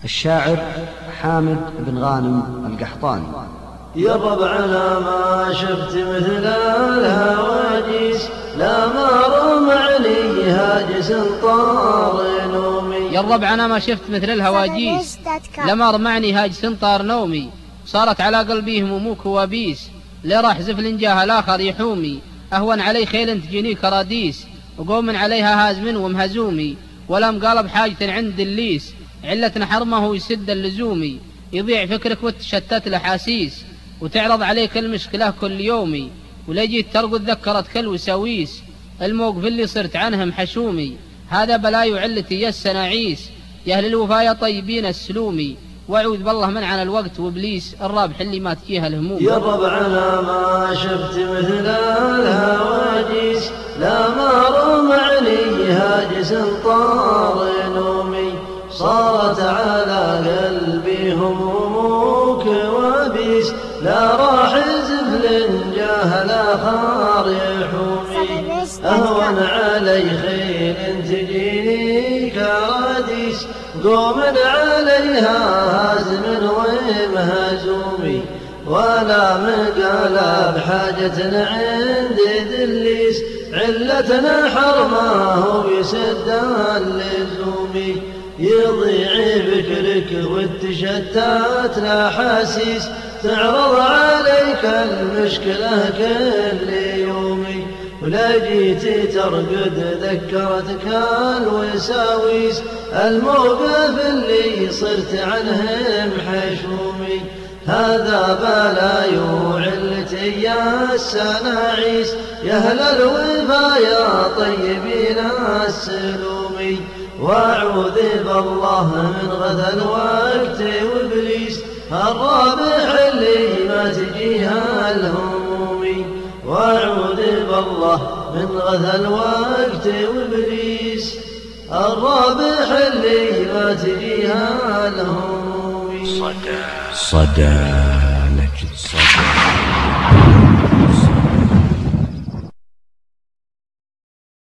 الشاعر حامد بن غانم القحطاني. يا ربعنا ما شفت مثل الهواجيس، لا ما رمعني هاجس طار نومي. يا ربعنا ما شفت مثل الهواجيس، لما رمعني هاجس طار نومي. صارت على قلبي هموم كوابيس، لي راح زفل جاه الآخر يحومي. أهون علي خيل تجيني كراديس، وقوم عليها هازم ومهزومي. ولا مقالب حاجة عند الليس، علتنا حرمه يسد اللزومي. يضيع فكرك وتشتت الأحاسيس، وتعرض عليك المشكلة كل يومي. ولا جيت ترقد ذكرتك الوساويس، الموقف اللي صرت عنهم حشومي. هذا بلاي وعلتي يا السناعيس، يا أهل الوفايا طيبين السلومي. واعوذ بالله من عن الوقت وابليس، الرابح اللي ما تجيها الهموم. يا ربعنا ما شفت مثل الهواجيس، لا ما رمعني هاجس طار نومي. صارت على قلبي هموم كوابيس، لا راح زفل جاه الآخر يحومي. أهون علي خيل تجيني كراديس، قوم عليها هازم ومهزومي. ولا مقالب حاجة عند دليس، علتنا حرمه يسد اللزومي. يضيع فكرك وتشتت الأحاسيس، تعرض عليك المشكلة كل يومي. ولا جيت ترقد ذكرتك الوساويس، الموقف اللي صرت عنهم حشومي. هذا بلاي وعلتي يا السناعيس، يا أهل الوفايا طيبين السلومي. واعوذ بالله من غدا الوقت وابليس، الرابح اللي ما تجيها الهمومي. واعوذ بالله من غدا الوقت وابليس، الرابح اللي ما تجيها الهمومي. صدى نجد صدى.